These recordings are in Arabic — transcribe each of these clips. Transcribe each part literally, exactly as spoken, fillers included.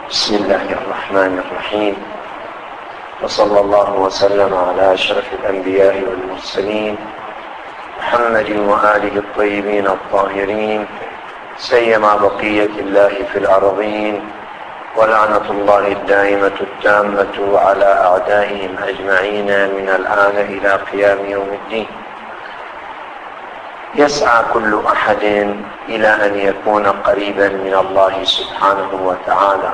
بسم الله الرحمن الرحيم، وصلى الله وسلم على أشرف الأنبياء والمرسلين محمد وآله الطيبين الطاهرين، سيما بقية الله في الأرضين، ولعنة الله الدائمة التامة على أعدائهم أجمعين من الآن إلى قيام يوم الدين. يسعى كل أحد إلى أن يكون قريبا من الله سبحانه وتعالى،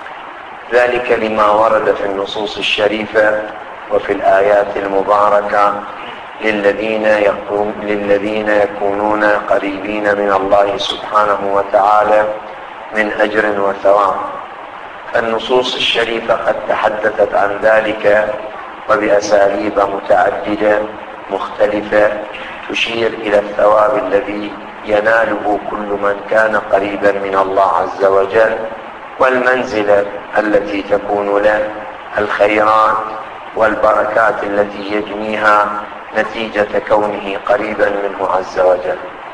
ذلك لما ورد في النصوص الشريفة وفي الآيات المباركة للذين يكون للذين يكونون قريبين من الله سبحانه وتعالى من أجر وثواب. النصوص الشريفة قد تحدثت عن ذلك وبأساليب متعددة مختلفة تشير إلى الثواب الذي يناله كل من كان قريبا من الله عز وجل، والمنزلة التي تكون له، الخيرات والبركات التي يجنيها نتيجة كونه قريبا منه عز وجل.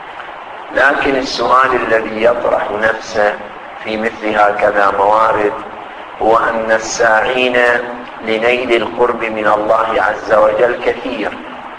لكن السؤال الذي يطرح نفسه في مثل هكذا موارد هو أن الساعين لنيل القرب من الله عز وجل كثير،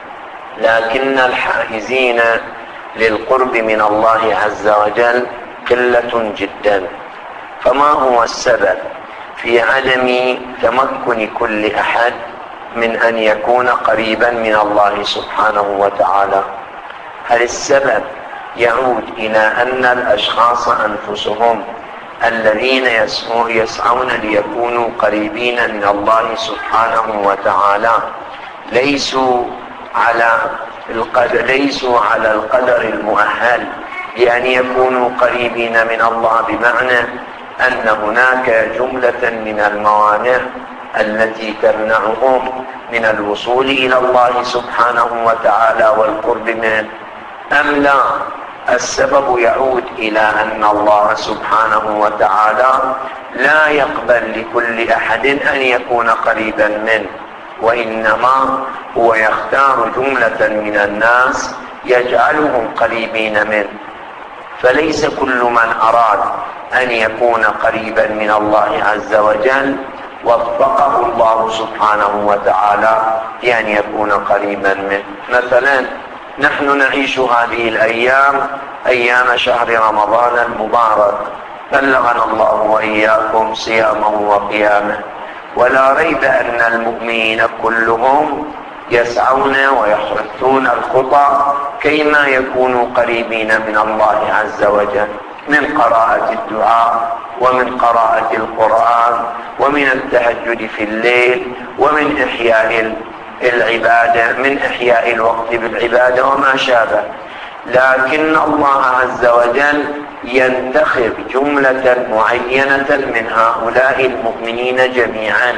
لكن الحائزين للقرب من الله عز وجل قلة جدا. فما هو السبب في عدم تمكن كل أحد من أن يكون قريبا من الله سبحانه وتعالى؟ هل السبب يعود إلى أن الأشخاص أنفسهم الذين يسعون ليكونوا قريبين من الله سبحانه وتعالى ليسوا على القدر ليسوا على القدر المؤهل بأن يكونوا قريبين من الله، بمعنى أن هناك جملة من الموانع التي تمنعهم من الوصول إلى الله سبحانه وتعالى والقرب منه، أم لا؟ السبب يعود إلى أن الله سبحانه وتعالى لا يقبل لكل أحد أن يكون قريبا منه، وإنما هو يختار جملة من الناس يجعلهم قريبين منه. فليس كل من أراد أن يكون قريبا من الله عز وجل وفقه الله سبحانه وتعالى بأن يكون قريبا منه. مثلا نحن نعيش هذه الأيام أيام شهر رمضان المبارك، بلغنا الله وإياكم صيامه وقيامه، ولا ريب أن المؤمنين كلهم يسعون ويحرثون الخطى كيما يكونوا قريبين من الله عز وجل، من قراءة الدعاء ومن قراءة القرآن ومن التهجد في الليل ومن إحياء العبادة من إحياء الوقت بالعبادة وما شابه. لكن الله عز وجل ينتخب جملة معينة من هؤلاء المؤمنين جميعا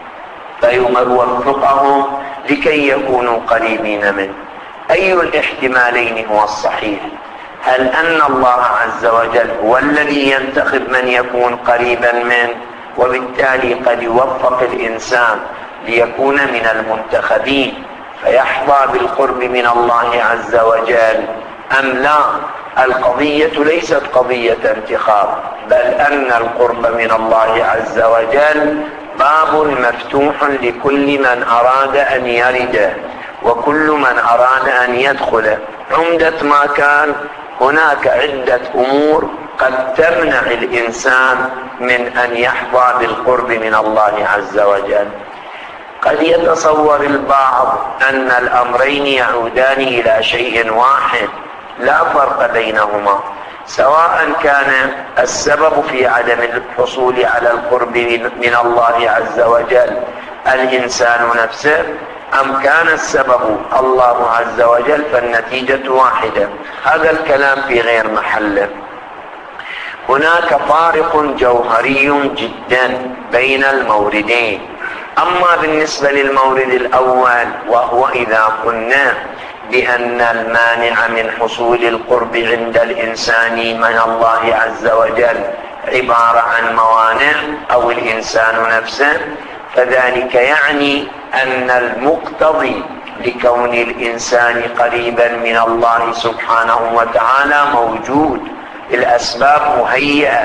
فيوفقهم لكي يكونوا قريبين منه. أي الاحتمالين هو الصحيح؟ هل أن الله عز وجل هو الذي ينتخب من يكون قريبا منه وبالتالي قد يوفق الإنسان ليكون من المنتخبين فيحظى بالقرب من الله عز وجل، أم لا؟ القضية ليست قضية انتخاب، بل أن القرب من الله عز وجل باب مفتوح لكل من أراد أن يرده وكل من أراد أن يدخله. عمدة ما كان هناك عدة أمور قد تمنع الإنسان من أن يحظى بالقرب من الله عز وجل. قد يتصور البعض أن الأمرين يعودان إلى شيء واحد لا فرق بينهما، سواء كان السبب في عدم الحصول على القرب من الله عز وجل الإنسان نفسه أم كان السبب الله عز وجل، فالنتيجة واحدة. هذا الكلام في غير محله. هناك فارق جوهري جدا بين الموردين. أما بالنسبة للمورد الأول، وهو إذا قلنا بأن المانع من حصول القرب عند الإنسان من الله عز وجل عبارة عن موانع أو الإنسان نفسه، فذلك يعني أن المقتضي لكون الإنسان قريبا من الله سبحانه وتعالى موجود، الأسباب مهيئة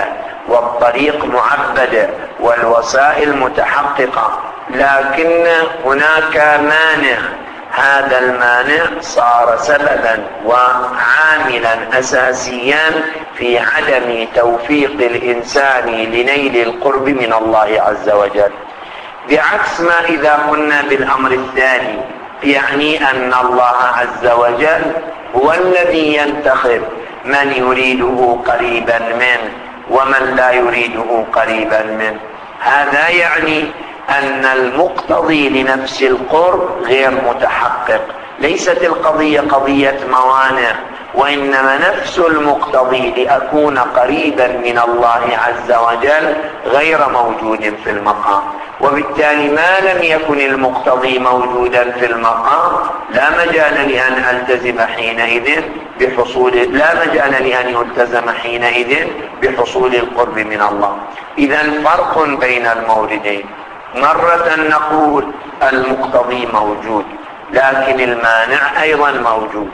والطريق معبدة والوسائل متحققة، لكن هناك مانع، هذا المانع صار سببا وعاملا أساسيا في عدم توفيق الإنسان لنيل القرب من الله عز وجل. بعكس ما إذا قلنا بالأمر الثاني، يعني أن الله عز وجل هو الذي ينتخب من يريده قريبا منه ومن لا يريده قريبا منه. هذا يعني أن المقتضي لنفس القرب غير متحقق، ليست القضية قضية موانع، وإنما نفس المقتضي لأكون قريبا من الله عز وجل غير موجود في المقام، وبالتالي ما لم يكن المقتضي موجودا في المقام لا مجال لأن ألتزم حينئذ بحصول لا مجال لأن يلتزم حينئذ بحصول القرب من الله. إذن فرق بين الموردين، مرة نقول المقتضي موجود لكن المانع أيضا موجود،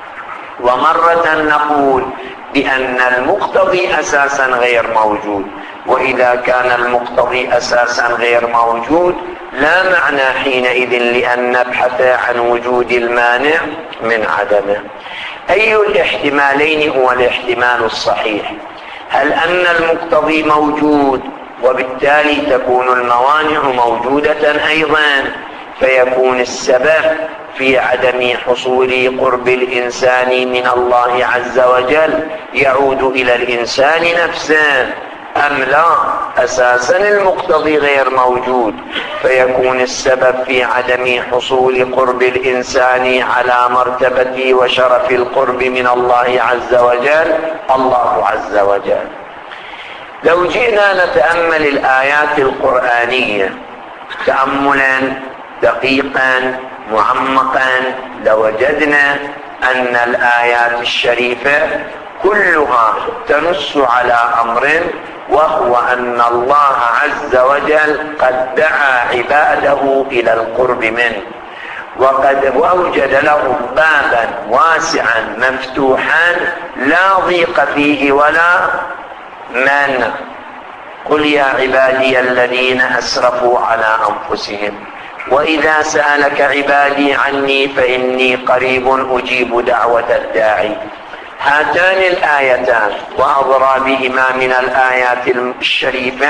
ومرة نقول بأن المقتضي أساسا غير موجود، وإذا كان المقتضي أساسا غير موجود لا معنى حينئذ لأن نبحث عن وجود المانع من عدمه. أي الاحتمالين هو الاحتمال الصحيح؟ هل أن المقتضي موجود وبالتالي تكون الموانع موجودة أيضا، فيكون السبب في عدم حصول قرب الإنسان من الله عز وجل يعود إلى الإنسان نفسه، أم لا أساسا المقتضي غير موجود فيكون السبب في عدم حصول قرب الإنسان على مرتبة وشرف القرب من الله عز وجل الله عز وجل. لو جئنا نتأمل الآيات القرآنية تأملا دقيقا معمقا لوجدنا أن الآيات الشريفة كلها تنص على أمر، وهو أن الله عز وجل قد دعا عباده إلى القرب منه، وقد أوجد لهم بابا واسعا مفتوحا لا ضيق فيه ولا مانع. قل يا عبادي الذين أسرفوا على أنفسهم وإذا سألك عبادي عني فإني قريب أجيب دعوة الداعي. هاتان الآيتان وأضرابهما من الآيات الشريفة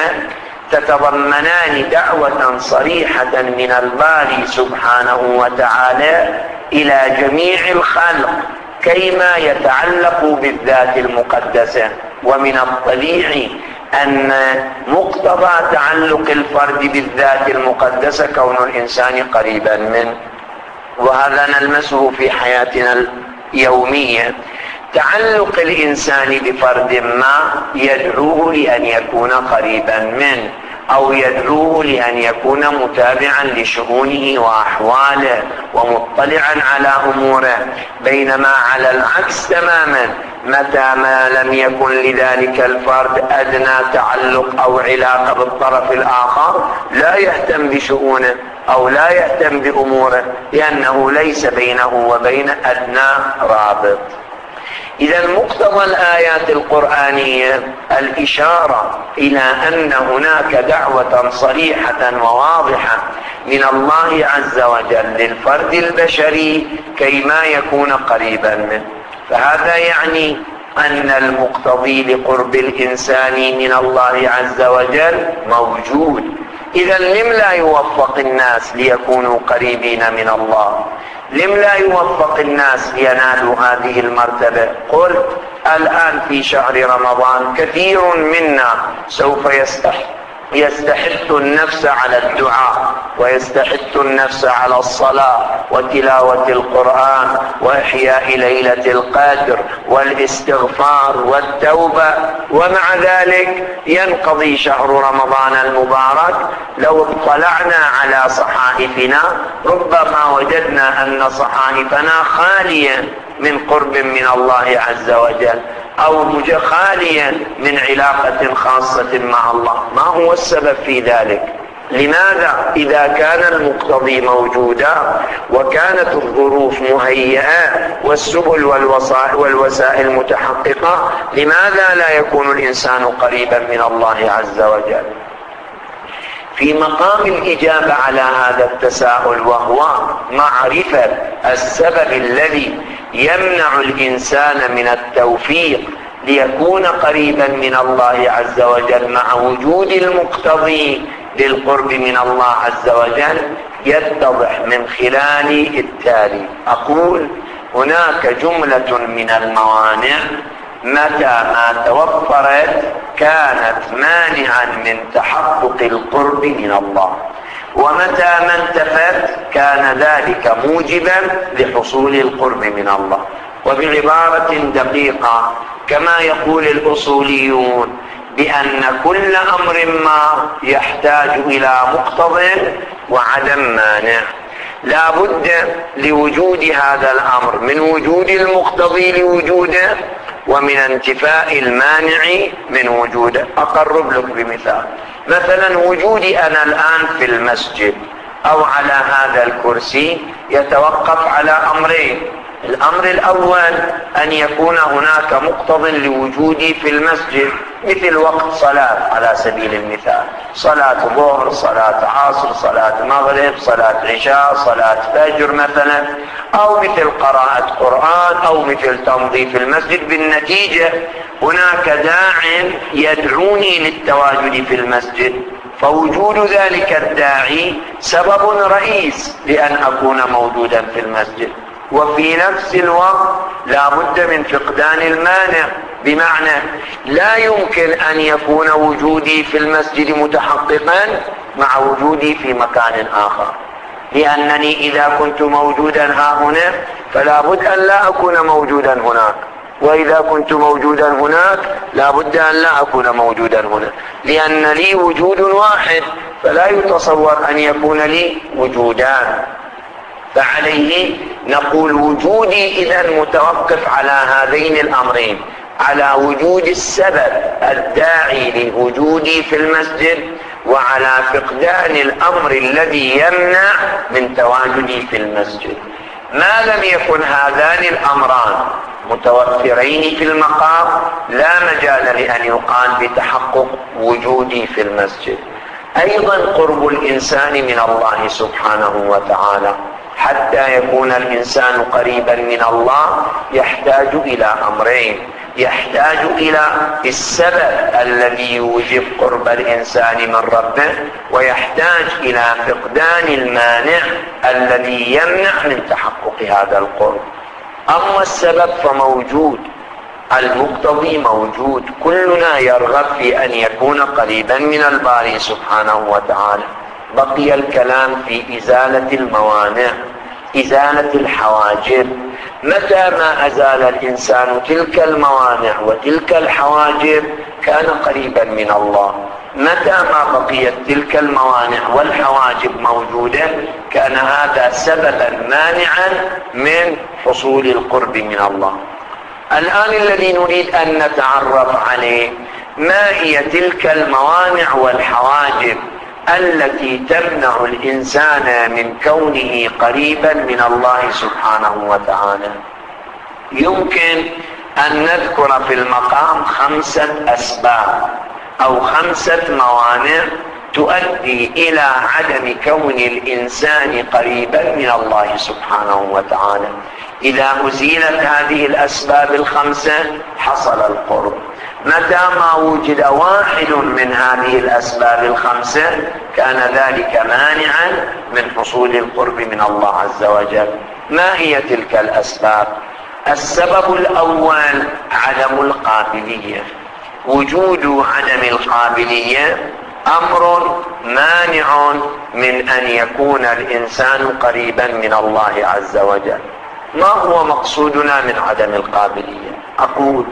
تتضمنان دعوة صريحة من الباري سبحانه وتعالى إلى جميع الخلق كيما يتعلق بالذات المقدسة. ومن الطبيعي أن مقتضى تعلق الفرد بالذات المقدسة كون الإنسان قريبا منه، وهذا نلمسه في حياتنا اليومية. تعلق الإنسان بفرد ما يدعوه لأن يكون قريبا منه، أو يدعوه لأن يكون متابعا لشؤونه وأحواله ومطلعا على أموره، بينما على العكس تماما متى ما لم يكن لذلك الفرد أدنى تعلق أو علاقة بالطرف الآخر لا يهتم بشؤونه أو لا يهتم بأموره، لأنه ليس بينه وبين أدنى رابط. إذا مقتضى الآيات القرآنية الإشارة إلى أن هناك دعوة صريحة وواضحة من الله عز وجل للفرد البشري كيما يكون قريبا منه. فهذا يعني أن المقتضي لقرب الإنسان من الله عز وجل موجود. إذا لم لا يوفق الناس ليكونوا قريبين من الله؟ لم لا يوفق الناس لينالوا هذه المرتبة؟ قل الآن في شهر رمضان كثير منا سوف يستحق يستحث النفس على الدعاء، ويستحث النفس على الصلاة وتلاوة القرآن وإحياء ليلة القدر والاستغفار والتوبة، ومع ذلك ينقضي شهر رمضان المبارك. لو اطلعنا على صحائفنا ربما وجدنا أن صحائفنا خالية من قرب من الله عز وجل، أو خاليا من علاقة خاصة مع الله. ما هو السبب في ذلك؟ لماذا؟ إذا كان المقتضي موجودا وكانت الظروف مهيئة والسبل والوسائل متحققة، لماذا لا يكون الإنسان قريبا من الله عز وجل؟ في مقام الإجابة على هذا التساؤل، وهو معرفة السبب الذي يمنع الإنسان من التوفيق ليكون قريبا من الله عز وجل مع وجود المقتضي للقرب من الله عز وجل، يتضح من خلال التالي. أقول هناك جملة من الموانع متى ما توفرت كانت مانعا من تحقق القرب من الله، ومتى ما انتفت كان ذلك موجبا لحصول القرب من الله. وبعبارة دقيقة كما يقول الأصوليون بأن كل أمر ما يحتاج إلى مقتض وعدم مانع، لا بد لوجود هذا الأمر من وجود المقتضي لوجوده ومن انتفاء المانع من وجوده. أقرب لك بمثال، مثلا وجودي أنا الآن في المسجد أو على هذا الكرسي يتوقف على أمرين. الأمر الأول أن يكون هناك مقتض لوجودي في المسجد، مثل وقت صلاة على سبيل المثال، صلاة ظهر، صلاة عصر، صلاة مغرب، صلاة عشاء، صلاة فجر مثلا، أو مثل قراءة قرآن، أو مثل تنظيف المسجد. بالنتيجة هناك داع يدعوني للتواجد في المسجد، فوجود ذلك الداعي سبب رئيس لأن أكون موجودا في المسجد. وفي نفس الوقت لا بد من فقدان المانع، بمعنى لا يمكن أن يكون وجودي في المسجد متحققا مع وجودي في مكان آخر، لأنني إذا كنت موجودا ها هنا فلا بد أن لا أكون موجودا هناك، وإذا كنت موجودا هناك لا بد أن لا أكون موجودا هنا، لأن لي وجود واحد فلا يتصور أن يكون لي وجودان. فعليه نقول وجودي إذن متوقف على هذين الأمرين، على وجود السبب الداعي لوجودي في المسجد، وعلى فقدان الأمر الذي يمنع من تواجدي في المسجد. ما لم يكن هذان الأمران متوفرين في المقام لا مجال لأن يقال بتحقق وجودي في المسجد. أيضا قرب الإنسان من الله سبحانه وتعالى، حتى يكون الإنسان قريبا من الله يحتاج إلى أمرين: يحتاج إلى السبب الذي يوجب قرب الإنسان من ربه، ويحتاج إلى فقدان المانع الذي يمنع من تحقق هذا القرب. أما السبب فموجود، المقتضي موجود، كلنا يرغب في أن يكون قريبا من الباري سبحانه وتعالى. بقي الكلام في إزالة الموانع، إزالة الحواجب. متى ما أزال الإنسان تلك الموانع وتلك الحواجب كان قريبا من الله. متى ما بقيت تلك الموانع والحواجب موجودة كان هذا سببا مانعا من حصول القرب من الله. الآن الذي نريد أن نتعرف عليه ما هي تلك الموانع والحواجب التي تمنع الإنسان من كونه قريبا من الله سبحانه وتعالى. يمكن أن نذكر في المقام خمسة أسباب أو خمسة موانع تؤدي إلى عدم كون الإنسان قريبا من الله سبحانه وتعالى. إذا أزيلت هذه الأسباب الخمسة حصل القرب. متى ما وجد واحد من هذه الأسباب الخمسة كان ذلك مانعا من حصول القرب من الله عز وجل. ما هي تلك الأسباب؟ السبب الأول عدم القابلية. وجود عدم القابلية أمر مانع من أن يكون الإنسان قريبا من الله عز وجل. ما هو مقصودنا من عدم القابلية؟ أقول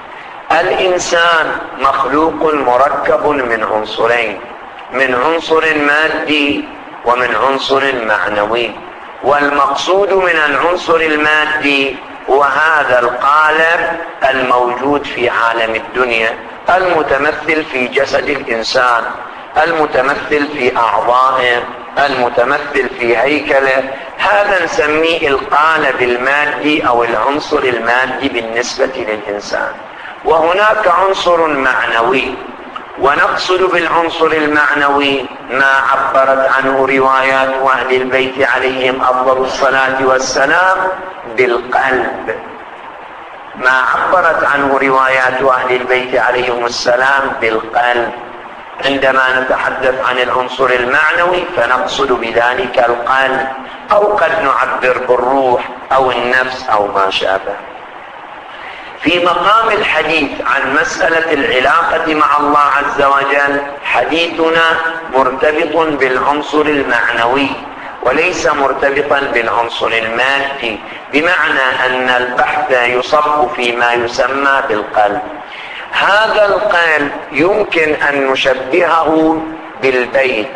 الإنسان مخلوق مركب من عنصرين، من عنصر مادي ومن عنصر معنوي. والمقصود من العنصر المادي هو هذا القالب الموجود في عالم الدنيا المتمثل في جسد الإنسان المتمثل في أعضائه، المتمثل في هيكله، هذا نسميه القالب المادي أو العنصر المادي بالنسبة للإنسان. وهناك عنصر معنوي، ونقصد بالعنصر المعنوي ما عبرت عنه روايات أهل البيت عليهم أفضل الصلاة والسلام بالقلب، ما عبرت عنه روايات أهل البيت عليهم السلام بالقلب. عندما نتحدث عن العنصر المعنوي فنقصد بذلك القلب، أو قد نعبر بالروح أو النفس أو ما شابه. في مقام الحديث عن مسألة العلاقة مع الله عز وجل حديثنا مرتبط بالعنصر المعنوي وليس مرتبطا بالعنصر المادي، بمعنى أن البحث يصب فيما يسمى بالقلب. هذا القلب يمكن أن نشبهه بالبيت،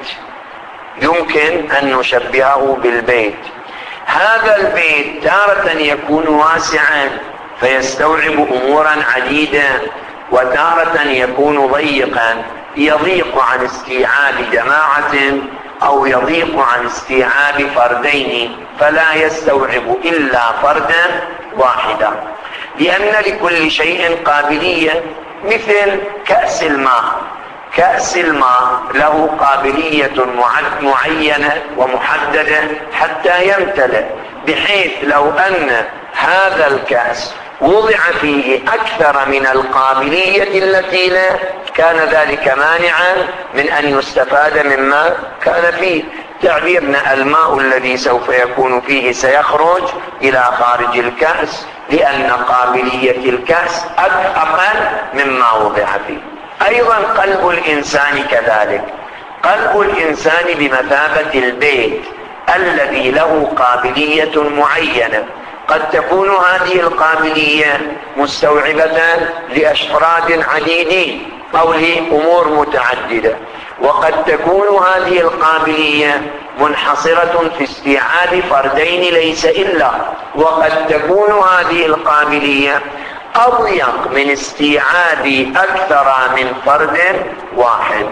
يمكن أن نشبهه بالبيت. هذا البيت تارة يكون واسعا فيستوعب أمورا عديدة، وتارة يكون ضيقا يضيق عن استيعاب جماعة أو يضيق عن استيعاب فردين، فلا يستوعب إلا فردا واحدا، لأن لكل شيء قابلية. مثل كأس الماء، كأس الماء له قابلية معينة ومحددة حتى يمتلئ، بحيث لو أن هذا الكأس وضع فيه أكثر من القابلية التي له كان ذلك مانعا من أن يستفاد مما كان فيه. تعبيرنا الماء الذي سوف يكون فيه سيخرج إلى خارج الكأس لأن قابلية الكأس أقل مما وضع فيه. أيضا قلب الإنسان كذلك، قلب الإنسان بمثابة البيت الذي له قابلية معينة، قد تكون هذه القابلية مستوعبة لأفراد عديدين أو لأمور متعددة، وقد تكون هذه القابلية منحصرة في استيعاب فردين ليس إلا، وقد تكون هذه القابلية أضيق من استيعاب أكثر من فرد واحد.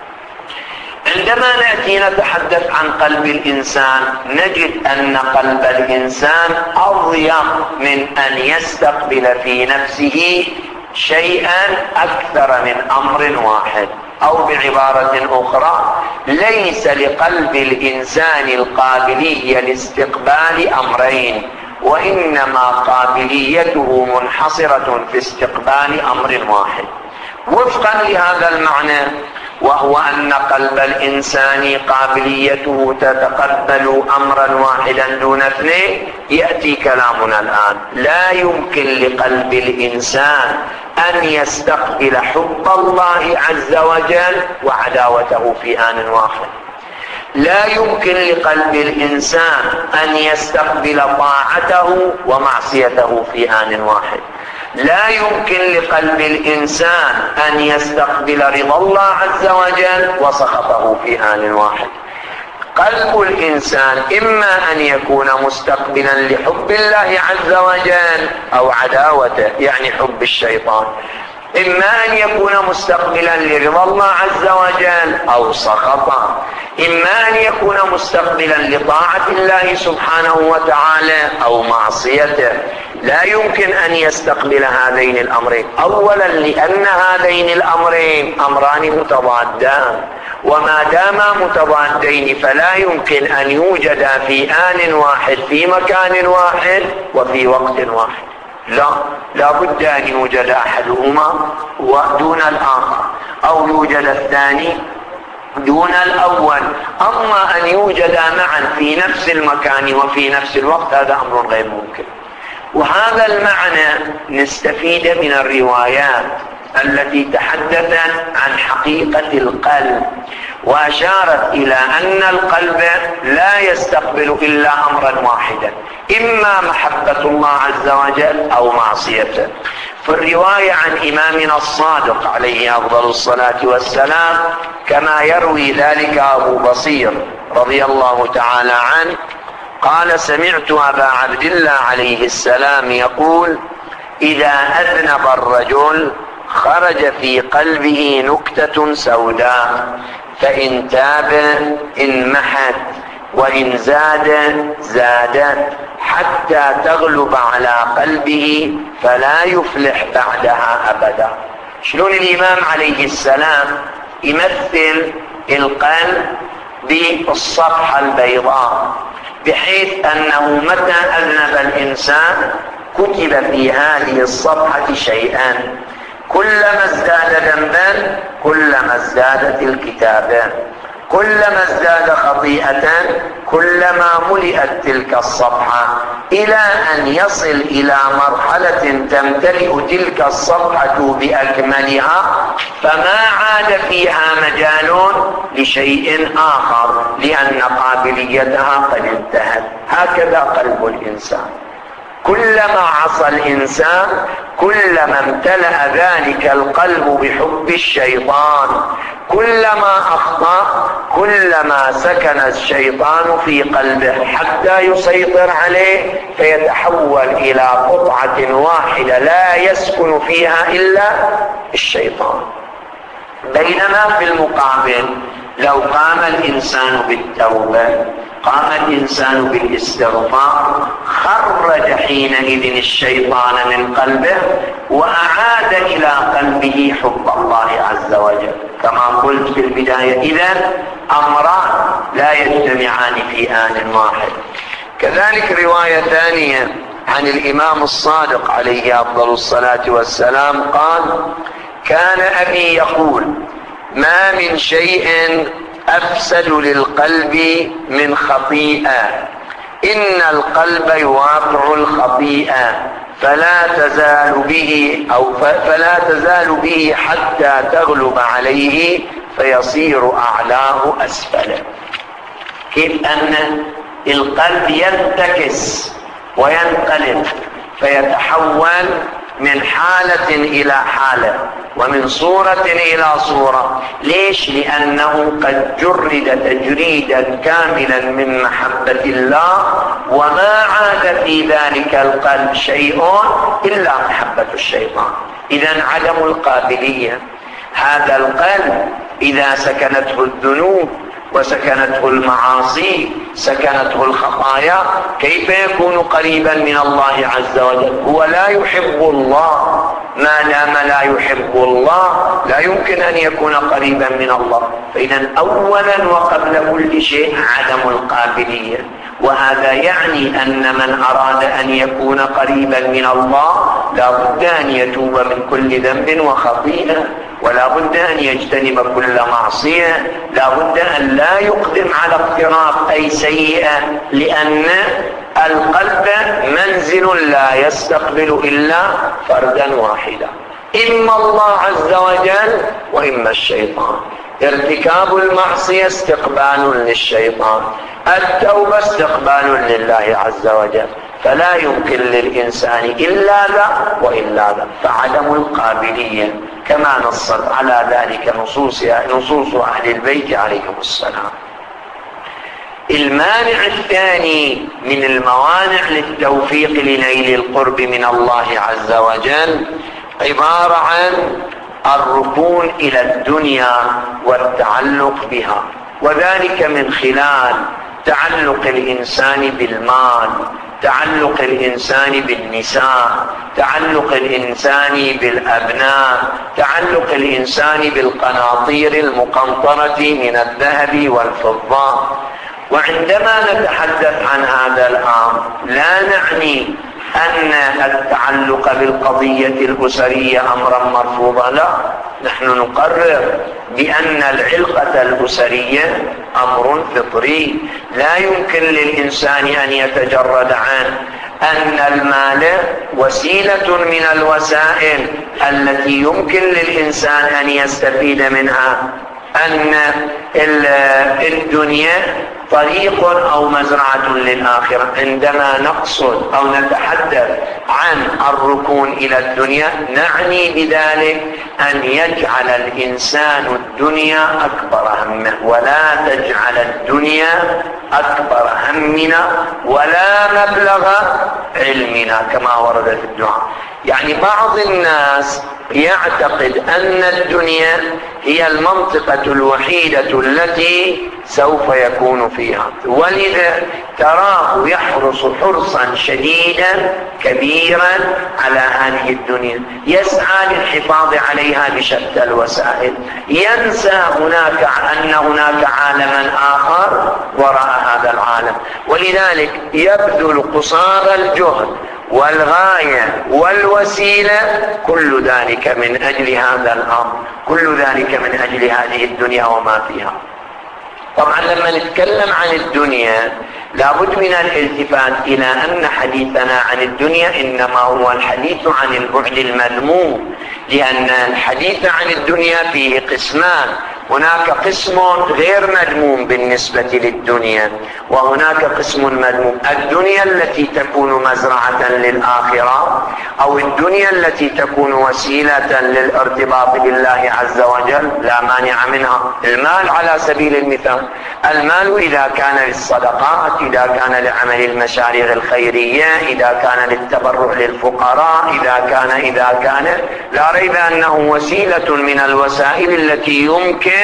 عندما نأتي نتحدث عن قلب الإنسان نجد أن قلب الإنسان أضيق من أن يستقبل في نفسه شيئا أكثر من أمر واحد، أو بعبارة أخرى ليس لقلب الإنسان القابلية لاستقبال أمرين، وإنما قابليته منحصرة في استقبال أمر واحد. وفقا لهذا المعنى، وهو أن قلب الإنسان قابليته تتقبل أمرا واحدا دون اثنين، يأتي كلامنا الآن. لا يمكن لقلب الإنسان أن يستقبل حب الله عز وجل وعداوته في آن واحد. لا يمكن لقلب الإنسان أن يستقبل طاعته ومعصيته في آن واحد. لا يمكن لقلب الإنسان أن يستقبل رضا الله عز وجل وسخطه في آن واحد. قلب الإنسان إما أن يكون مستقبلا لحب الله عز وجل أو عداوته، يعني حب الشيطان، إما أن يكون مستقبلا لرضا الله عز وجل أو سخطه، إما أن يكون مستقبلا لطاعة الله سبحانه وتعالى أو معصيته. لا يمكن أن يستقبل هذين الأمرين، أولا لأن هذين الأمرين أمران متضادان، وما داما متضادين فلا يمكن أن يوجدا في آن واحد في مكان واحد وفي وقت واحد. لا لا بد أن يوجد أحدهما ودون الآخر، أو يوجد الثاني دون الأول. أما أن يوجد معا في نفس المكان وفي نفس الوقت هذا أمر غير ممكن. وهذا المعنى نستفيد من الروايات التي تحدثت عن حقيقة القلب، وأشارت إلى أن القلب لا يستقبل إلا أمرا واحدا، إما محبة الله عز وجل أو معصيته. في الرواية عن إمامنا الصادق عليه أفضل الصلاة والسلام كما يروي ذلك أبو بصير رضي الله تعالى عنه قال: سمعت أبا عبد الله عليه السلام يقول: إذا أذنب الرجل خرج في قلبه نكتة سوداء، فإن تاب انمحت، وإن زاد زاد، حتى تغلب على قلبه فلا يفلح بعدها أبدا. شلون الإمام عليه السلام يمثل القلب بالصفحة البيضاء، بحيث أنه متى أذنب الإنسان كتب في هذه الصفحة شيئان، كلما ازداد ذنبا كلما ازدادت الكتابة، كلما ازداد خطيئة كلما ملئت تلك الصفحة، إلى أن يصل إلى مرحلة تمتلئ تلك الصفحة بأكملها، فما عاد فيها مجال لشيء آخر، لأن قابليتها قد انتهت. هكذا قلب الإنسان، كلما عصى الإنسان كلما امتلأ ذلك القلب بحب الشيطان، كلما أخطأ كلما سكن الشيطان في قلبه حتى يسيطر عليه، فيتحول إلى قطعة واحدة لا يسكن فيها إلا الشيطان. بينما في المقابل لو قام الإنسان بالتوبة، قام الإنسان بالاستغفار، خرج حينئذ الشيطان من قلبه وأعاد إلى قلبه حب الله عز وجل. كما قلت في البداية، إذن أمران لا يجتمعان في آن واحد. كذلك رواية ثانية عن الإمام الصادق عليه أفضل الصلاة والسلام قال: كان أبي يقول: ما من شيء أفسد للقلب من خطيئة، إن القلب يواقع الخطيئة فلا تزال به أو فلا تزال به حتى تغلب عليه فيصير أعلاه أسفله. كيف أن القلب ينتكس وينقلب فيتحول من حالة إلى حالة ومن صورة إلى صورة. ليش؟ لأنه قد جرد تجريدا كاملا من محبة الله، وما عاد في ذلك القلب شيء إلا محبة الشيطان. إذن عدم القابلية. هذا القلب إذا سكنته الذنوب وسكنته المعاصي سكنته الخطايا كيف يكون قريبا من الله عز وجل؟ هو لا يحب الله، ما دام لا يحب الله لا يمكن أن يكون قريبا من الله. فإذا أولا وقبل كل شيء عدم القابلية. وهذا يعني أن من أراد أن يكون قريبا من الله لا بد أن يتوب من كل ذنب وخطيئة، ولا بد أن يجتنب كل معصية، لا بد أن لا يقدم على اقتراف أي سيئة، لأن القلب منزل لا يستقبل إلا فردا واحدا، إما الله عز وجل وإما الشيطان. ارتكاب المعصية استقبال للشيطان، التوبة استقبال لله عز وجل. فلا يمكن للإنسان إلا ذا وإلا ذا، فعدم القابلية كما نصت على ذلك نصوص نصوص أهل البيت عليهم السلام. المانع الثاني من الموانع للتوفيق لنيل القرب من الله عز وجل عبارة عن الركون إلى الدنيا والتعلق بها، وذلك من خلال تعلق الإنسان بالمال، تعلق الإنسان بالنساء، تعلق الإنسان بالأبناء، تعلق الإنسان بالقناطير المقنطرة من الذهب والفضة. وعندما نتحدث عن هذا الأمر لا نعني أن التعلق بالقضية الأسرية أمرا مرفوضا، لا، نحن نقرر بأن العلاقة الأسرية أمر فطري لا يمكن للإنسان أن يتجرد عنه، أن المال وسيلة من الوسائل التي يمكن للإنسان أن يستفيد منها، أن الدنيا طريق أو مزرعة للآخرة. عندما نقصد أو نتحدث عن الركون إلى الدنيا نعني بذلك أن يجعل الإنسان الدنيا أكبر همه، ولا تجعل الدنيا أكبر همنا ولا مبلغ علمنا كما ورد في الدعاء. يعني بعض الناس يعتقد أن الدنيا هي المنطقة الوحيدة التي سوف يكون فيها، ولذا تراه يحرص حرصا شديدا كبيرا على هذه الدنيا، يسعى للحفاظ عليها بشتى الوسائل، ينسى هناك أن هناك عالما آخر وراء هذا العالم، ولذلك يبذل قصارى الجهد والغاية والوسيلة كل ذلك من أجل هذا الأمر، كل ذلك من أجل هذه الدنيا وما فيها. طبعا لما نتكلم عن الدنيا لابد من الالتفات إلى أن حديثنا عن الدنيا إنما هو الحديث عن البعد المذموم، لأن الحديث عن الدنيا فيه قسمان، هناك قسم غير مذموم بالنسبة للدنيا، وهناك قسم مذموم. الدنيا التي تكون مزرعة للآخرة، أو الدنيا التي تكون وسيلة للارتباط بالله عز وجل، لا مانع منها. المال على سبيل المثال، المال إذا كان للصدقات، إذا كان لعمل المشاريع الخيرية، إذا كان للتبرع للفقراء، إذا كان إذا كان لا ريب أنه وسيلة من الوسائل التي يمكن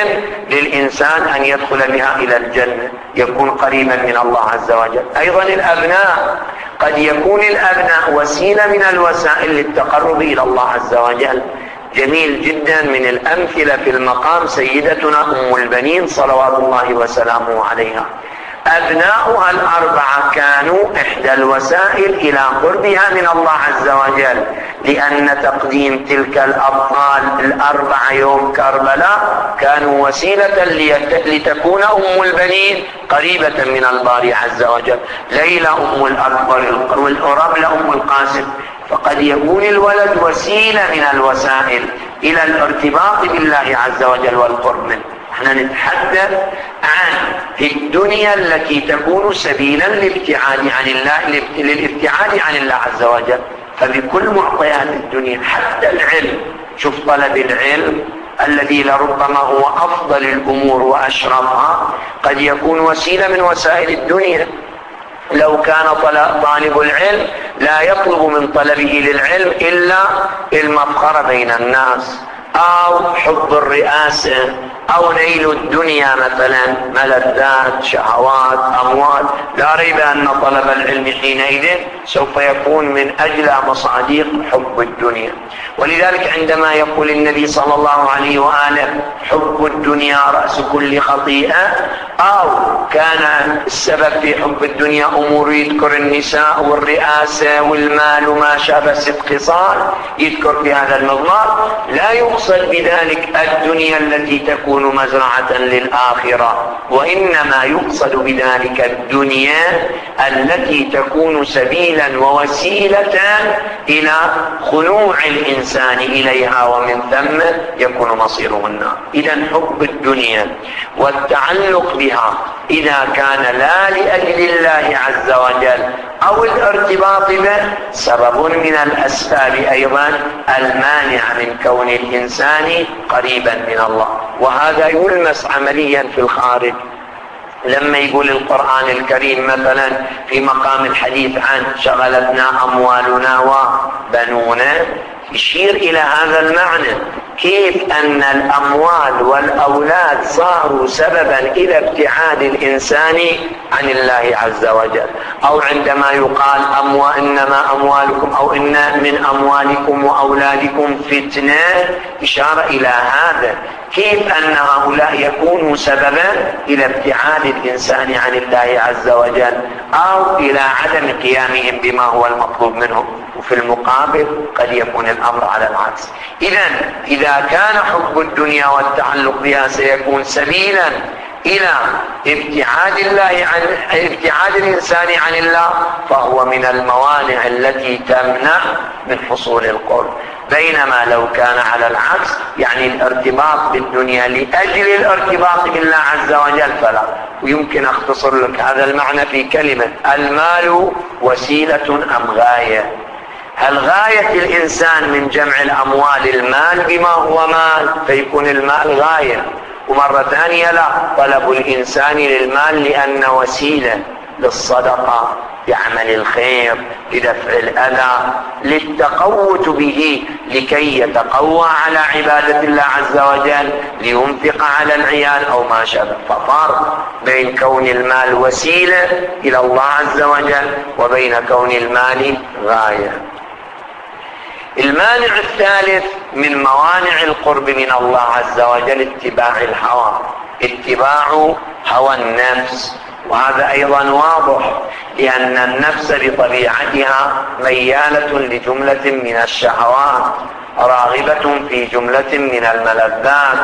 للإنسان أن يدخل بها إلى الجنة، يكون قريبا من الله عز وجل. أيضا الأبناء، قد يكون الأبناء وسيلة من الوسائل للتقرب إلى الله عز وجل. جميل جدا من الأمثلة في المقام سيدتنا أم البنين صلوات الله وسلامه عليها، أبناؤها الأربعة كانوا إحدى الوسائل إلى قربها من الله عز وجل، لأن تقديم تلك الأبطال الأربعة يوم كربلاء كانوا وسيلة لتكون أم البنين قريبة من الباري عز وجل. ليلى أم الأكبر والرملة أم القاسم. فقد يكون الولد وسيلة من الوسائل إلى الارتباط بالله عز وجل والقرب منه. احنا نتحدث عن الدنيا التي تكون سبيلا للابتعاد عن الله، للابتعاد عن الله عز وجل. فبكل معطيات الدنيا حتى العلم، شوف طلب العلم الذي لربما هو أفضل الأمور وأشرفها، قد يكون وسيلة من وسائل الدنيا. لو كان طالب العلم لا يطلب من طلبه للعلم إلا المفخرة بين الناس، أو حب الرئاسة، أو نيل الدنيا مثلا، ملذات، شهوات، أموال، لا ريب أن طلب العلم حينئذ سوف يكون من أجل مصادق حب الدنيا. ولذلك عندما يقول النبي صلى الله عليه وآله حب الدنيا رأس كل خطيئة، أو كان السبب في حب الدنيا أمور، يذكر النساء والرئاسة والمال وما شابه ست خصال، يذكر في هذا المضمار، لا يقصد بذلك الدنيا التي تكون مزرعة للآخرة، وإنما يقصد بذلك الدنيا التي تكون سبيلا ووسيلة إلى خنوع الإنسان إليها، ومن ثم يكون مصيره النار. إذن حب الدنيا والتعلق بها إذا كان لا لأجل الله عز وجل أو الارتباط به سبب من الأسباب أيضا المانع من كون الإنسان قريبا من الله. وهذا يلمس عمليا في الخارج. لما يقول القرآن الكريم مثلا في مقام الحديث عن شغلتنا أموالنا وبنونا، يشير إلى هذا المعنى، كيف أن الأموال والأولاد صاروا سببا إلى ابتعاد الإنسان عن الله عز وجل. أو عندما يقال أموال إنما أموالكم، أو إن من أموالكم وأولادكم فتنة، إشارة إلى هذا، كيف أن هؤلاء يكونوا سببا إلى ابتعاد الإنسان عن الله عز وجل، أو إلى عدم قيامهم بما هو المطلوب منهم. وفي المقابل قد يكون الأمر على العكس. إذن إذا كان حب الدنيا والتعلق بها سيكون سبيلا إلى ابتعاد الله عن ابتعاد الإنسان عن الله، فهو من الموانع التي تمنع من حصول القرب. بينما لو كان على العكس، يعني الارتباط بالدنيا لأجل الارتباط بالله عز وجل، فلا. ويمكن أختصر لك هذا المعنى في كلمة: المال وسيلة أم غاية؟ هل غاية الإنسان من جمع الأموال المال بما هو مال فيكون المال غاية؟ ومرة ثانية لا، طلب الإنسان للمال لأن وسيلة للصدقة، لعمل الخير، لدفع الأذى، للتقوت به لكي يتقوى على عبادة الله عز وجل، لينفق على العيال أو ما شابه. ففرق بين كون المال وسيلة إلى الله عز وجل وبين كون المال غاية. المانع الثالث من موانع القرب من الله عز وجل اتباع الهوى، اتباع هوى النفس. وهذا أيضا واضح، لأن النفس بطبيعتها ميالة لجملة من الشهوات، راغبة في جملة من الملذات،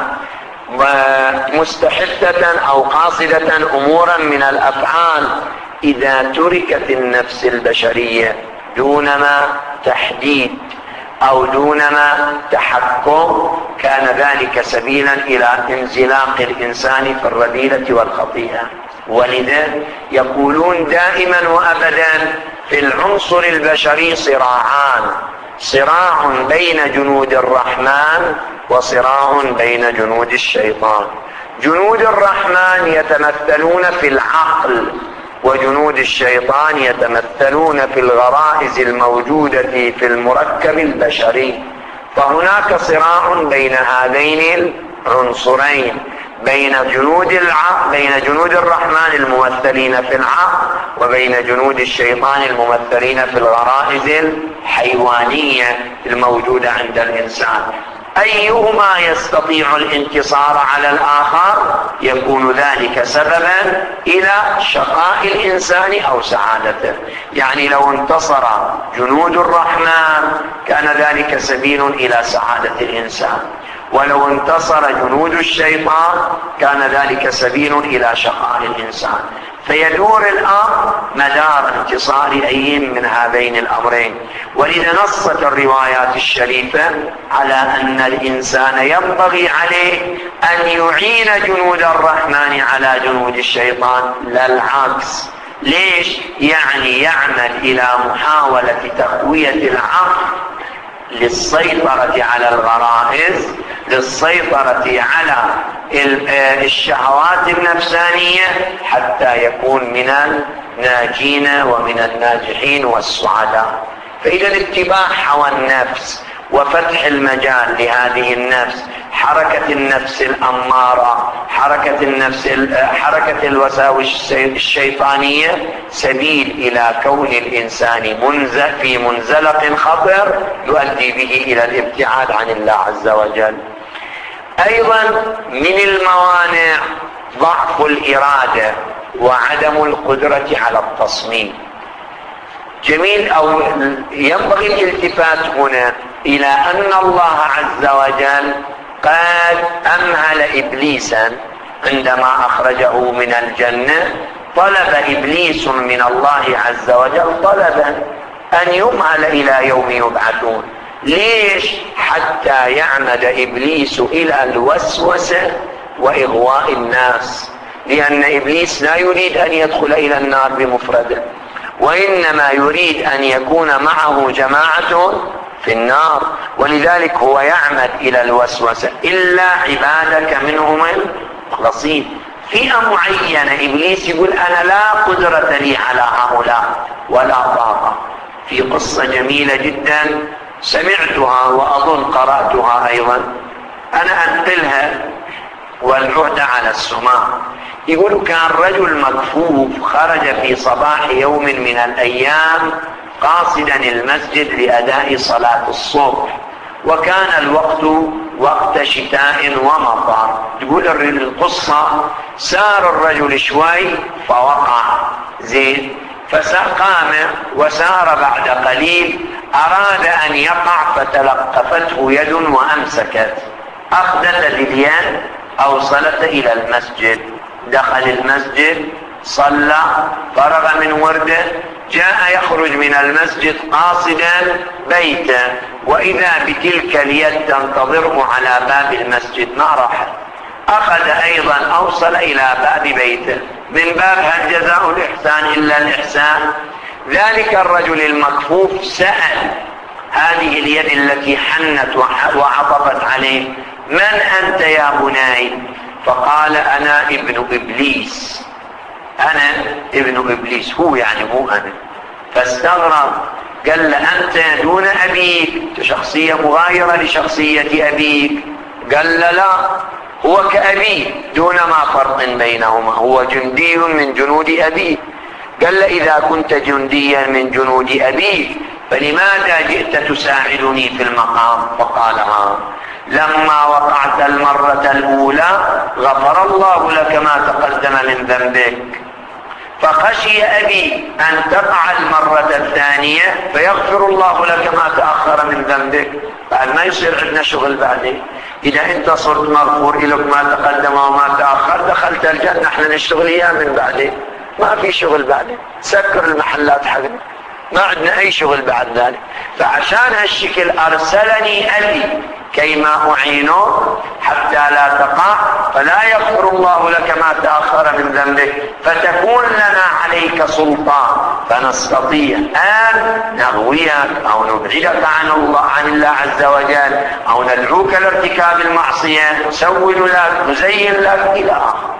ومستحثة أو قاصدة أمورا من الأفعال. إذا تركت النفس البشرية دونما تحديد أو دونما تحكم، كان ذلك سبيلا إلى انزلاق الإنسان في الرذيلة والخطيئة. ولذا يقولون دائما وأبدا في العنصر البشري صراعان: صراع بين جنود الرحمن وصراع بين جنود الشيطان. جنود الرحمن يتمثلون في العقل، وجنود الشيطان يتمثلون في الغرائز الموجودة في المركب البشري. فهناك صراع بين هذين العنصرين، بين جنود العقل، بين جنود الرحمن الممثلين في العقل، وبين جنود الشيطان الممثلين في الغرائز الحيوانية الموجودة عند الإنسان. أيهما يستطيع الانتصار على الآخر يكون ذلك سببا إلى شقاء الإنسان أو سعادته. يعني لو انتصر جنود الرحمن كان ذلك سبيل إلى سعادة الإنسان، ولو انتصر جنود الشيطان كان ذلك سبيل إلى شقاء الإنسان. فيدور الأمر مدار انتصار أي من هذين الأمرين. ولذا نصت الروايات الشريفة على أن الإنسان ينبغي عليه أن يعين جنود الرحمن على جنود الشيطان، لا العكس. ليش؟ يعني يعمل إلى محاولة تقوية العقل للسيطرة على الغرائز، للسيطرة على الشهوات النفسانية، حتى يكون من الناجين ومن الناجحين والسعداء. فإذا اتباع هوى النفس وفتح المجال لهذه النفس، حركة النفس الأمارة، حركة النفس حركة الوساوس الشيطانية، سبيل إلى كون الإنسان منزل في منزلق خطر يؤدي به إلى الابتعاد عن الله عز وجل. أيضا من الموانع ضعف الإرادة وعدم القدرة على التصميم. جميل، أو ينبغي الالتفات هنا إلى أن الله عز وجل قد أمهل إبليسا عندما أخرجه من الجنة. طلب إبليس من الله عز وجل طلبا أن يمهل إلى يوم يبعثون. ليش؟ حتى يعمد إبليس إلى الوسوسة وإغواء الناس، لأن إبليس لا يريد أن يدخل إلى النار بمفرده، وإنما يريد أن يكون معه جماعة في النار. ولذلك هو يعمد إلى الوسوسة: إلا عبادك منهم المخلصين. فئة معينة إبليس يقول أنا لا قدرة لي على هؤلاء ولا طاقة. في قصة جميلة جدا سمعتها وأظن قرأتها أيضا، أنا أنقلها والعهد على السماع. يقول كان رجل مكفوف خرج في صباح يوم من الأيام قاصدا المسجد لأداء صلاة الصبح، وكان الوقت وقت شتاء ومطر. تقول القصة سار الرجل شوي فوقع زين، فقام وسار بعد قليل، أراد أن يقع فتلقفته يد وأمسكت، أخذت اليد أوصلت إلى المسجد. دخل المسجد، صلى، فرغ من ورده، جاء يخرج من المسجد قاصدا بيته، وإذا بتلك اليد تنتظره على باب المسجد، ما راحت. أخذ أيضا أوصل إلى باب بيته، من باب هل جزاء الإحسان إلا الإحسان. ذلك الرجل المكفوف سأل هذه اليد التي حنت وعطفت عليه: من أنت يا بني؟ فقال: أنا ابن إبليس. أنا ابن إبليس. هو يعني مو أنا، فاستغرب، قال له أنت دون أبيك، شخصية مغايرة لشخصية أبيك. قال له لا، هو كأبيه دون ما فرق بينهما، هو جندي من جنود أبيه. قال له إذا كنت جنديا من جنود أبيك فلماذا جئت تساعدني في المقام؟ فقال ها لما وقعت المرة الأولى غفر الله لك ما تقدم من ذنبك، فخشي أبي أن تقع المرة الثانية فيغفر الله لك ما تأخر من ذنبك. بعد ما يصير عندنا شغل بعدين، إذا أنت صرت مغفور لك ما تقدم وما تأخر دخلت الجنة، احنا نشتغل إياه من بعدين، ما في شغل بعدين، سكر المحلات حقنا، ما عندنا أي شغل بعد ذلك. فعشان هالشكل أرسلني أبي كيما أعينه حتى لا تقع، فلا يغفر الله لك ما تأخر من ذنبك، فتكون لنا عليك سلطان، فنستطيع أن نغويك أو نبعدك عن الله عن الله عز وجل، أو ندعوك لارتكاب المعصية، نسول لك، نزين لك إلى آخره.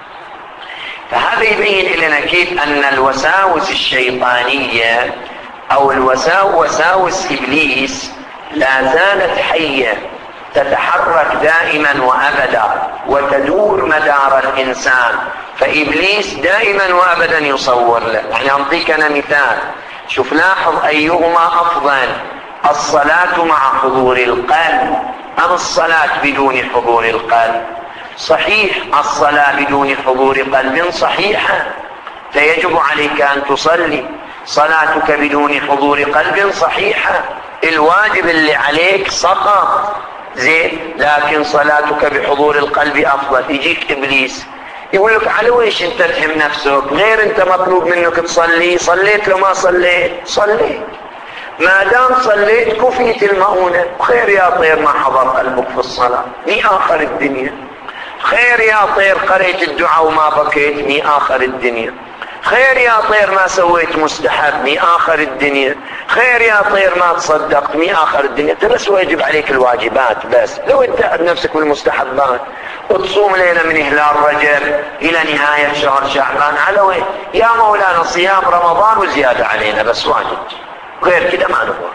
فهذا يبين لنا كيف أن الوساوس الشيطانية أو الوساوس إبليس لا زالت حية تتحرك دائما وأبدا وتدور مدار الإنسان. فإبليس دائما وأبدا يصور له. يعني أعطيك أنا مثال، شوف لاحظ أيهما أفضل، الصلاة مع حضور القلب أم الصلاة بدون حضور القلب؟ صحيح الصلاة بدون حضور قلب صحيحة، فيجب عليك أن تصلي. صلاتك بدون حضور قلب صحيحة، الواجب اللي عليك سقط زين، لكن صلاتك بحضور القلب أفضل. يجيك إبليس يقول لك على ويش أنت تهم نفسك، غير أنت مطلوب منك تصلي، صليت لو ما صليت صليت، ما دام صليت كفيت المؤونة، خير يا طير ما حضر قلبك في الصلاة ني آخر الدنيا، خير يا طير قريت الدعاء وما بكيت ني آخر الدنيا، خير يا طير ما سويت مستحب ني آخر الدنيا، خير يا طير ما تصدقت ني آخر الدنيا. انت بس واجب عليك الواجبات بس، لو تتعب نفسك بالمستحبات وتصوم ليلة من إهلال رجب إلى نهاية شهر شعبان على وين يا مولانا؟ صيام رمضان وزيادة علينا بس واجب، غير كده ما نبغى.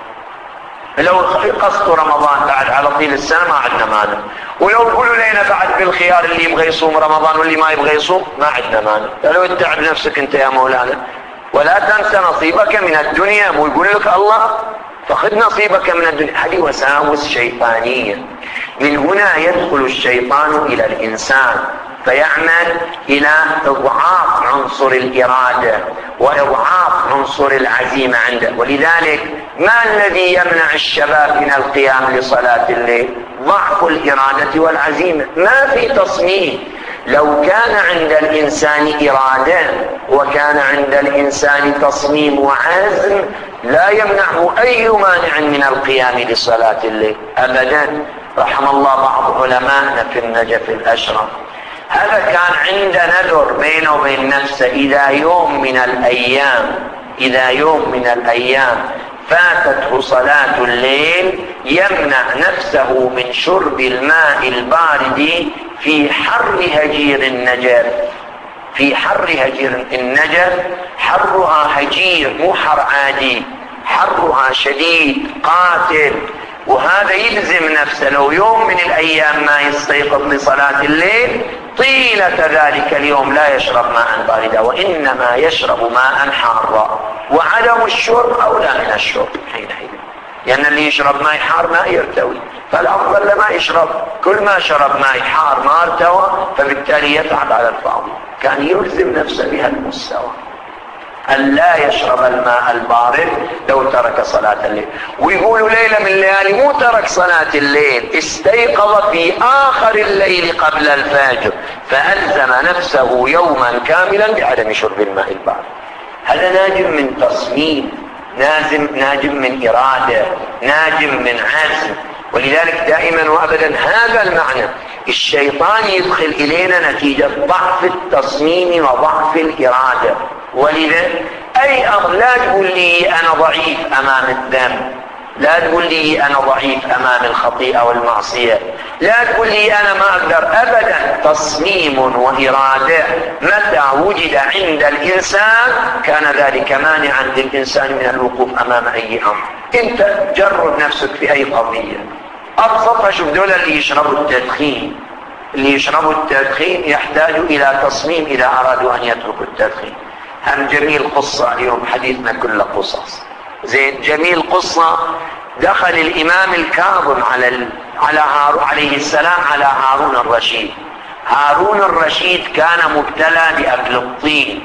لو قصد رمضان بعد على طيل السنة ما عندنا مانع، ولو يقولوا لنا بعد بالخيار اللي يبغى يصوم رمضان واللي ما يبغى يصوم ما عندنا مانع. لو تتعب نفسك انت يا مولانا، ولا تنسى نصيبك من الدنيا، مو يقول لك الله فخذ نصيبك من الدنيا. هذه وساوس شيطانية. من هنا يدخل الشيطان إلى الإنسان فيعمل إلى إضعاف عنصر الإرادة وإضعاف عنصر العزيمة عنده. ولذلك ما الذي يمنع الشباب من القيام لصلاة الليل؟ ضعف الإرادة والعزيمة، ما في تصميم. لو كان عند الإنسان إرادة وكان عند الإنسان تصميم وعزم لا يمنعه أي مانع من القيام لصلاة الليل أبدا. رحم الله بعض علمائنا في النجف الأشرف، هذا كان عنده نذر بينه وبين نفسه، إذا يوم من الأيام إذا يوم من الأيام فاتته صلاة الليل يمنع نفسه من شرب الماء البارد في حر هجير النجف. في حر هجير النجف، حرها هجير مو حر عادي، حرها شديد قاتل. وهذا يلزم نفسه لو يوم من الأيام ما يستيقظ لصلاة الليل طيلة ذلك اليوم لا يشرب ماء باردا، وإنما يشرب ماء حارا، وعدم الشرب أولى من الشرب حينئذ، لأن اللي يشرب ماء حار ما يرتوي، فالأفضل لما يشرب. كل ما شرب ماء حار ما ارتوى فبالتالي يتعب على الفاضي. كان يلزم نفسه بها المستوى أن لا يشرب الماء البارد لو ترك صلاة الليل. ويقولوا ليلة من الليالي مو ترك صلاة الليل، استيقظ في آخر الليل قبل الفجر فألزم نفسه يوما كاملا بعدم شرب الماء البارد. هذا ناجم من تصميم، ناجم, ناجم من إرادة، ناجم من عزم. ولذلك دائما وأبدا هذا المعنى الشيطان يدخل إلينا نتيجة ضعف التصميم وضعف الإرادة. ولذا أي أمر لا تقول لي أنا ضعيف أمام الذنب، لا تقول لي أنا ضعيف أمام الخطيئة والمعصية، لا تقول لي أنا ما أقدر أبدا. تصميم وإرادة متى وجد عند الإنسان كان ذلك مانعا للإنسان من الوقوف أمام أي أمر. أنت جرب نفسك في أي قضية أبسطها. شوف دول اللي يشربوا التدخين، اللي يشربوا التدخين يحتاج إلى تصميم إذا أرادوا أن يتركوا التدخين. هم جميل قصة اليوم، حديثنا كله قصص. زين، جميل قصة. دخل الإمام الكاظم على ال... على هارون عليه السلام على هارون الرشيد. هارون الرشيد كان مبتلى بأكل الطين،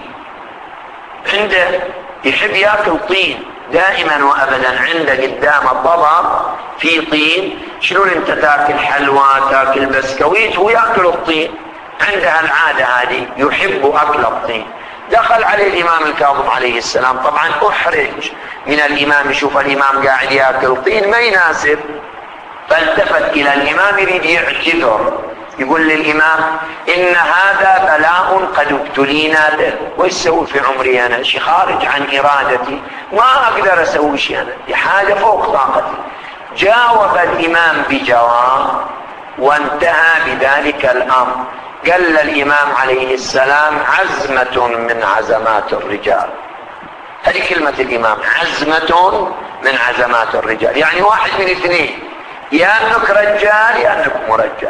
عنده يحب يأكل طين دائما وأبدا. عنده قدامه طبق في طين. شنو انت تاكل حلوى تاكل بسكويت ويأكل الطين، عنده العادة هذه، يحب أكل الطين. دخل عليه الإمام الكاظم عليه السلام، طبعا أحرج من الإمام، يشوف الإمام قاعد يأكل طين ما يناسب، فالتفت إلى الإمام يريد يعتذر، يقول للإمام إن هذا بلاء قد ابتلينا به، وإيش سوي في عمري أنا؟ شيء خارج عن إرادتي، ما أقدر أسوي شيء أنا، دي حاجة فوق طاقتي. جاوب الإمام بجواب وانتهى بذلك الأمر. قال الإمام عليه السلام عزمة من عزمات الرجال. هذه كلمة الإمام، عزمة من عزمات الرجال، يعني واحد من اثنين، يا أنك رجال يا أنك مرجال.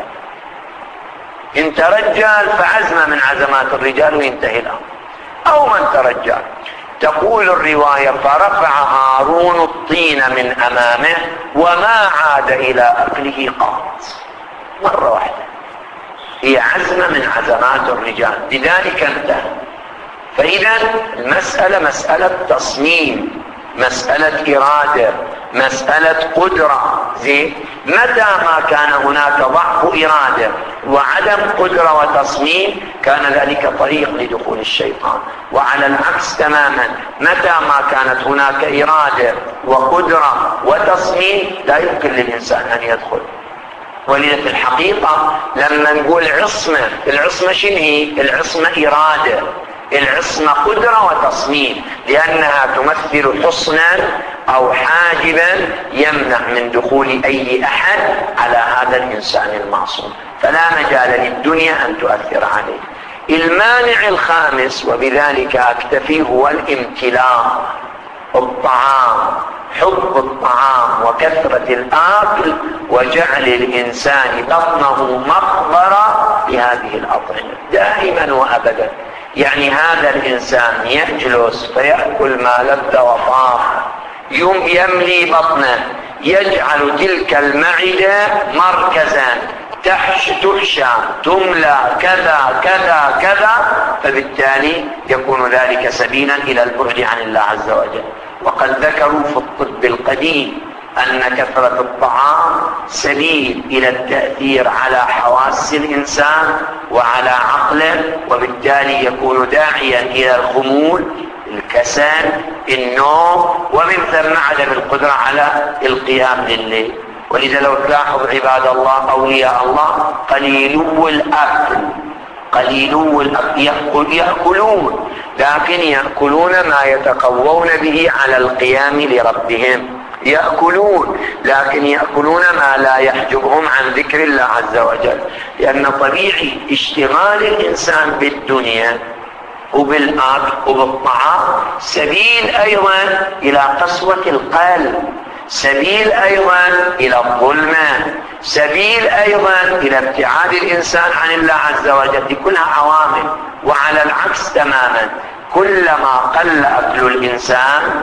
انت رجال فعزمة من عزمات الرجال وينتهي الأمر، أو ما انت رجال. تقول الرواية فرفع هارون الطين من أمامه وما عاد إلى أكله قط، مرة واحدة. هي عزمة من عزمات الرجال، بذلك انتهى. فإذا المسألة مسألة تصميم، مسألة إرادة، مسألة قدرة. زين، متى ما كان هناك ضعف إرادة وعدم قدرة وتصميم كان ذلك طريق لدخول الشيطان. وعلى العكس تماما، متى ما كانت هناك إرادة وقدرة وتصميم لا يمكن للإنسان أن يدخل. ولذا في الحقيقة لما نقول عصمة، العصمة شنو هي؟ العصمة إرادة، العصمة قدرة وتصميم، لأنها تمثل حصنا أو حاجبا يمنع من دخول أي أحد على هذا الإنسان المعصوم، فلا مجال للدنيا أن تؤثر عليه. المانع الخامس وبذلك أكتفي هو الامتلاء، الطعام، حب الطعام وكثرة الآكل وجعل الإنسان بطنه مقبرة لهذه الأطعمة دائما وأبدا. يعني هذا الإنسان يجلس فيأكل ما لذ وطاب، يوم يملي بطنه، يجعل تلك المعدة مركزا تحش تحشى تملى كذا كذا كذا، فبالتالي يكون ذلك سبيلا إلى البعد عن الله عز وجل. وقد ذكروا في الطب القديم أن كثرة الطعام سبيل إلى التأثير على حواس الإنسان وعلى عقله، وبالتالي يكون داعيا إلى الخمول، الكسل، النوم، ومن ثم عدم القدرة على القيام لليل. ولذا لو تلاحظ عباد الله أولياء الله قليلو الأكل، قليلو الأكل، يأكلون لكن يأكلون ما يتقوون به على القيام لربهم، يأكلون لكن يأكلون ما لا يحجبهم عن ذكر الله عز وجل، لأن طبيعي اشتغال الإنسان بالدنيا وبالأكل وبالطعام سبيل أيضا إلى قسوة القلب، سبيل أيضا إلى الظلمة، سبيل أيضا إلى ابتعاد الإنسان عن الله عز وجل. دي كلها عوامل. وعلى العكس تماما، كلما قل أكل الإنسان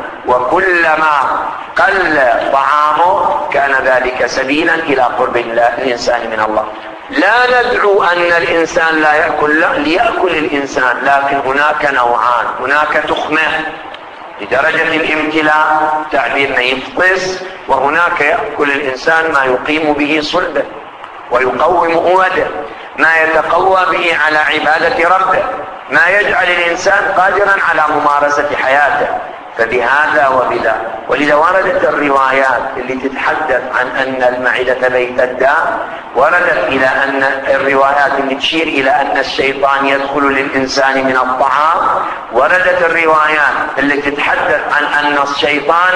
وكلما قل طعامه كان ذلك سبيلا إلى قرب الإنسان من الله. لا ندعو أن الإنسان لا يأكل، لا، ليأكل الإنسان، لكن هناك نوعان، هناك تخمة لدرجة الامتلاء تعبير ما يفطس، وهناك يأكل الإنسان ما يقيم به صلبه ويقوم قوته، ما يتقوى به على عبادة ربه، ما يجعل الإنسان قادرا على ممارسة حياته. فبهذا وبذا. ولذا وردت الروايات اللي تتحدث عن أن المعدة بيت الداء، وردت إلى أن الروايات اللي تشير إلى أن الشيطان يدخل للإنسان من الطعام، وردت الروايات اللي تتحدث عن أن الشيطان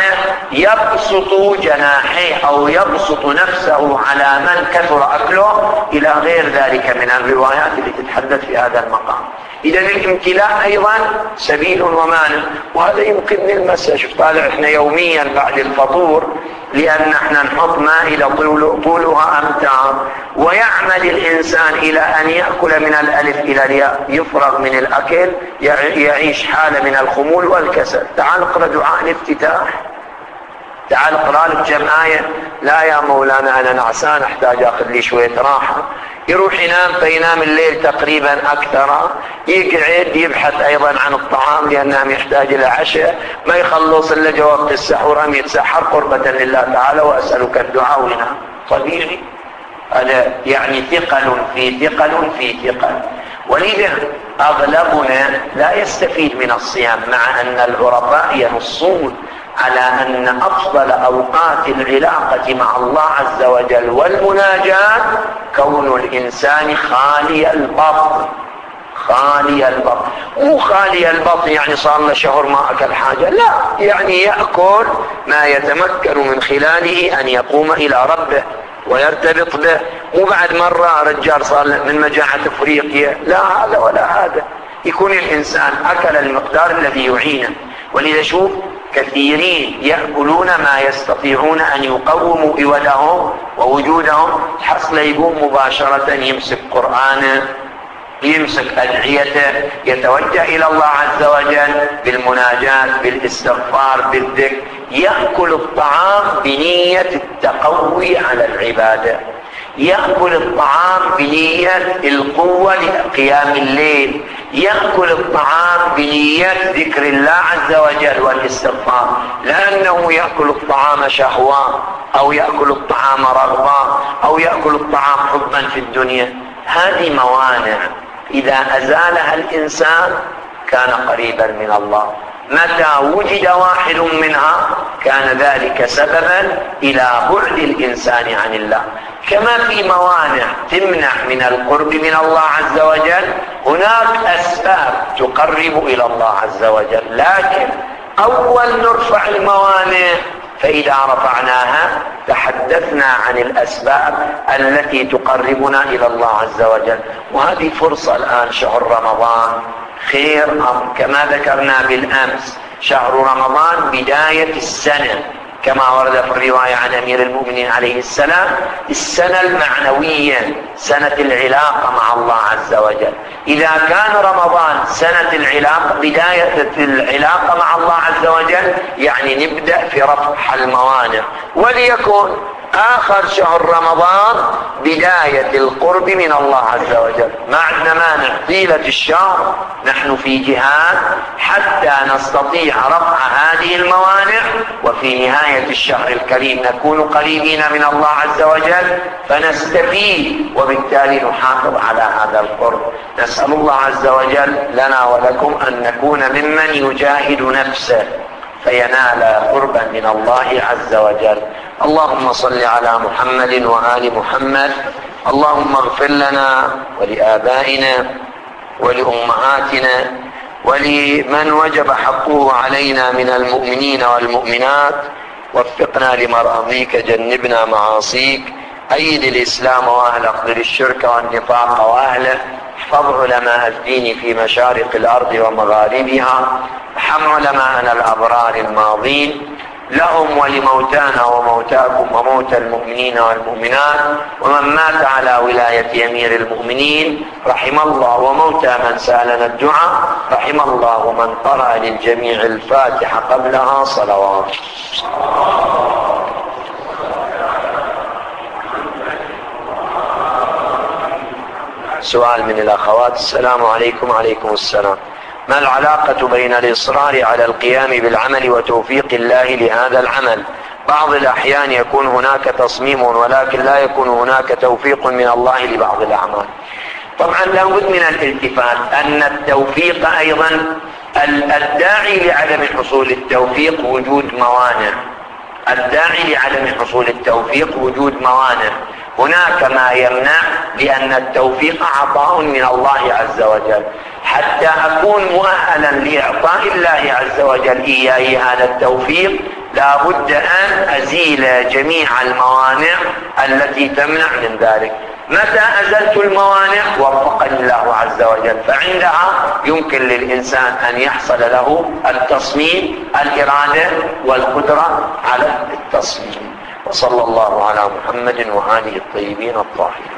يبسط جناحيه أو يبسط نفسه على من كثر أكله، إلى غير ذلك من الروايات اللي تتحدث في هذا المقام. إذا الامتلاء أيضا سبيل ومانع، وهذا يمكن نلمسه. شوف طالع احنا يوميا بعد الفطور، لأن احنا نحط مائدة طولها أمتار، ويعمل الإنسان إلى أن يأكل من الألف إلى الياء، يفرغ من الأكل، يعيش حالة من الخمول والكسل. تعال اقرأ دعاء الافتتاح، تعال اقرأ لك كم آية. لا يا مولانا أنا نعسان أحتاج أخذ لي شوية راحة، يروح ينام، فينام الليل تقريبا أكثر، يقعد يبحث أيضا عن الطعام لأنه يحتاج إلى عشاء، ما يخلص إلا جواب السحور، أم يتسحر قربة لله تعالى وأسألك الدعاء وينام. طبيعي هذا يعني ثقل في ثقل في ثقل. ولذا أغلبنا لا يستفيد من الصيام، مع أن العرفاء ينصون على أن أفضل أوقات العلاقة مع الله عز وجل والمناجاة كون الإنسان خالي البطن. خالي البطن، مو خالي البطن يعني صار له شهر ما أكل حاجة، لا، يعني يأكل ما يتمكن من خلاله أن يقوم إلى ربه ويرتبط به. مو بعد مرة رجال صار من مجاعة أفريقيا، لا هذا ولا هذا، يكون الإنسان أكل المقدار الذي يعينه. ولذا شوف كثيرين يأكلون ما يستطيعون أن يقوموا إودهم ووجودهم، حصل يقوم مباشرة يمسك قرآنه، يمسك أدعيته، يتوجه إلى الله عز وجل بالمناجاة بالاستغفار بالذكر، يأكل الطعام بنية التقوي على العبادة، يأكل الطعام بنية القوة لقيام الليل، يأكل الطعام بنية ذكر الله عز وجل والاستغفار، لأنه يأكل الطعام شهوة أو يأكل الطعام رغبة أو يأكل الطعام حبا في الدنيا. هذه موانع إذا أزالها الإنسان كان قريبا من الله. متى وجد واحد منها كان ذلك سببا إلى بعد الإنسان عن الله. كما في موانع تمنع من القرب من الله عز وجل، هناك أسباب تقرب إلى الله عز وجل، لكن أول نرفع الموانع، فإذا رفعناها تحدثنا عن الأسباب التي تقربنا إلى الله عز وجل. وهذه فرصة الآن، شهر رمضان خير أمر، كما ذكرنا بالأمس شهر رمضان بداية السنة، كما ورد في الرواية عن أمير المؤمنين عليه السلام، السنة المعنوية، سنة العلاقة مع الله عز وجل. إذا كان رمضان سنة العلاقة، بداية العلاقة مع الله عز وجل، يعني نبدأ في رفع الموانع، وليكن آخر شهر رمضان بداية القرب من الله عز وجل. ما عندنا مانع طيلة الشهر نحن في جهاد حتى نستطيع رفع هذه الموانع، وفي نهاية الشهر الكريم نكون قريبين من الله عز وجل فنستفيد، وبالتالي نحافظ على هذا القرب. نسأل الله عز وجل لنا ولكم أن نكون ممن يجاهد نفسه فينال قربا من الله عز وجل. اللهم صل على محمد وآل محمد. اللهم اغفر لنا ولآبائنا ولأمهاتنا ولمن وجب حقه علينا من المؤمنين والمؤمنات، وفقنا لمرضيك، جنبنا معاصيك، أيد الإسلام وأهله، اخذل الشرك والنفاق وأهله، احفظ علماء الدين في مشارق الأرض ومغاربها، ارحم علماءنا الأبرار الماضين، لهم ولموتانا وموتاكم وموتى المؤمنين والمؤمنات، ومن مات على ولاية أمير المؤمنين رحم الله، وموتى من سألنا الدعاء رحم الله، ومن قرأ للجميع الفاتحة قبلها صلوات. سؤال من الأخوات. السلام عليكم. وعليكم السلام. ما العلاقة بين الإصرار على القيام بالعمل وتوفيق الله لهذا العمل؟ بعض الأحيان يكون هناك تصميم ولكن لا يكون هناك توفيق من الله لبعض الأعمال. طبعا لابد من الالتفات أن التوفيق أيضا الداعي لعدم حصول التوفيق وجود موانع. الداعي لعدم حصول التوفيق وجود موانع. هناك ما يمنع، لأن التوفيق عطاء من الله عز وجل. حتى أكون مؤهلا لإعطاء الله عز وجل إياي هذا التوفيق لا بد أن أزيل جميع الموانع التي تمنع من ذلك. متى أزلت الموانع وفقني الله عز وجل، فعندها يمكن للإنسان أن يحصل له التصميم، الإرادة والقدرة على التصميم. وصلى الله على محمد وآله الطيبين الطاهرين.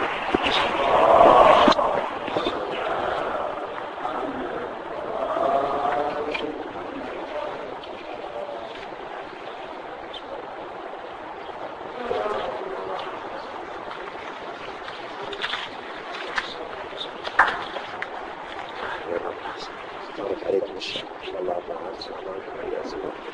عليكم السلام ورحمة الله وبركاته.